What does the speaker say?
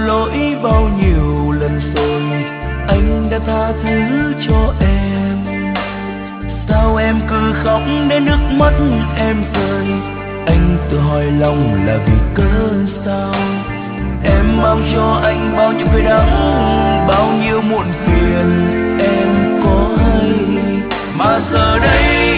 lỗi bao nhiêu lần rồi, anh đã tha thứ cho em. Sao em cứ khóc đến nước mắt em rơi? Anh tự hỏi lòng là vì cớ sao? Em mang cho anh bao nhiêu cay đắng, bao nhiêu muộn phiền em có hay? Mà giờ đây